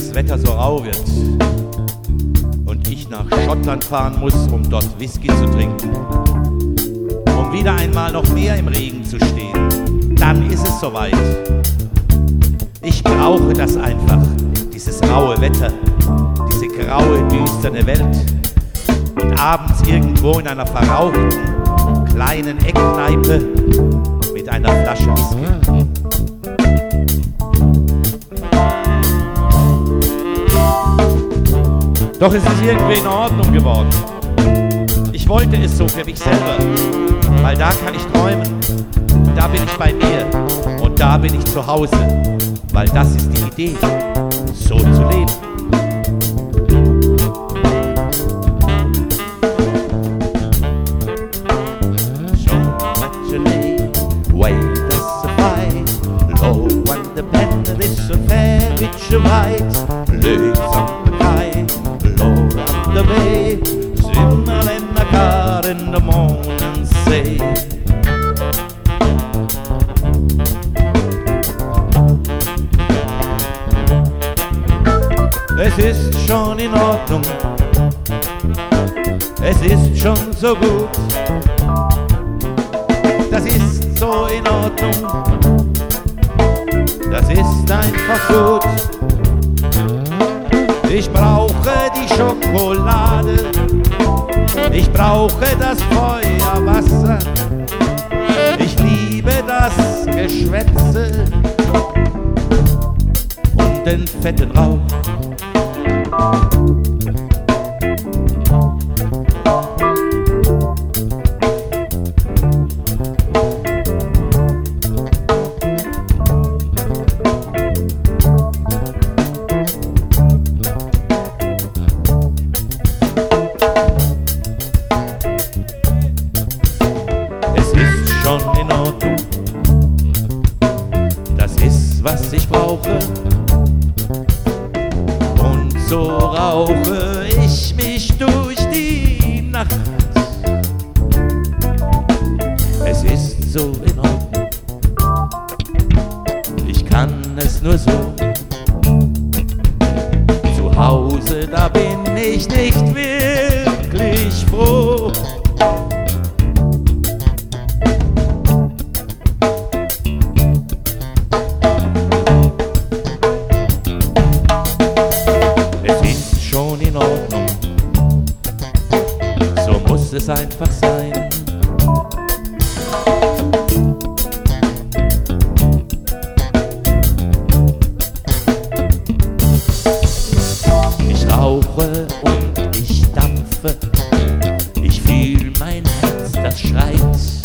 das Wetter so rau wird und ich nach Schottland fahren muss, um dort Whisky zu trinken, um wieder einmal noch mehr im Regen zu stehen, dann ist es soweit. Ich brauche das einfach, dieses raue Wetter, diese graue, düstere Welt und abends irgendwo in einer verrauchten, kleinen Eckkneipe mit einer Flasche Whisky. Doch es ist irgendwie in Ordnung geworden. Ich wollte es so für mich selber, weil da kann ich träumen, da bin ich bei mir und da bin ich zu Hause, weil das ist die Idee, so zu leben. So much a lay, way does a fight, low when the pendant is so fair, which a white, lays on the kite. The bay, simmer in the car in the morning, say es ist schon in Ordnung, es ist schon so gut, das ist so in Ordnung, das ist einfach gut. Ich brauche die Schokolade, ich brauche das Feuerwasser, ich liebe das Geschwätze und den fetten Rauch. Schon in Ordnung, das ist, was ich brauche, und so rauche ich mich durch die Nacht. Es ist so in Ordnung, ich kann es nur so. Zu Hause, da bin ich nicht wirklich froh. Schon in Ordnung, so muss es einfach sein. Ich rauche und ich dampfe, ich fühl mein Herz, das schreit.